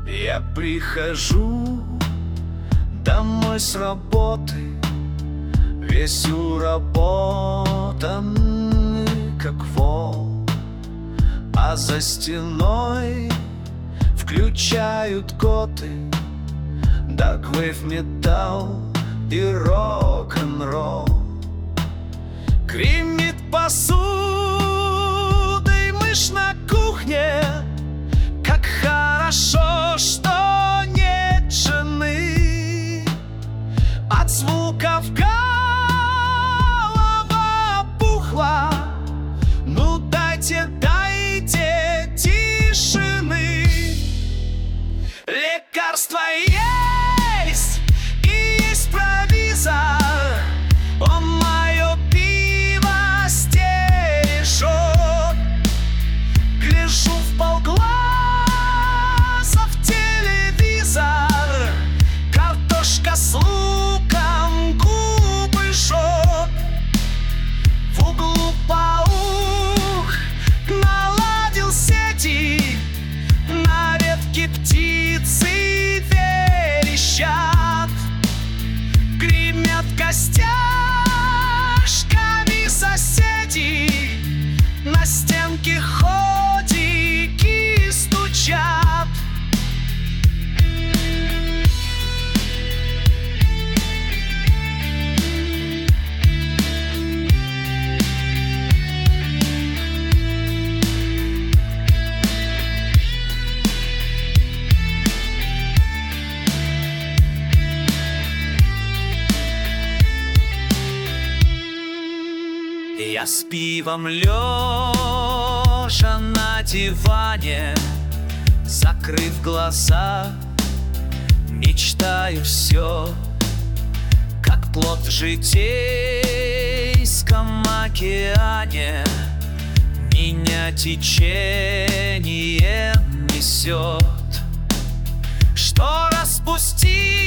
Я прихожу домой с работы, весь уработанный, как вол, а за стеной включают коты дагвейв, металл и рок-н-ролл. Гремит посудой мышь на кухне. Как хорошо, что нет жены. От звуков голова опухла. Ну дайте тишины. Лекарство есть, и есть провизор. Он мое пиво стережет. Гляжу вполглаза в телевизор. Картошка с луком губы жжет. В углу паук наладил сети. На ветке птицы верещат. Гремят костяшками соседи. На стенке ходики стучат. Я с пивом лежа на диване, закрыв глаза, мечтаю все, как плот в житейском океане. Меня течение несет, что распустил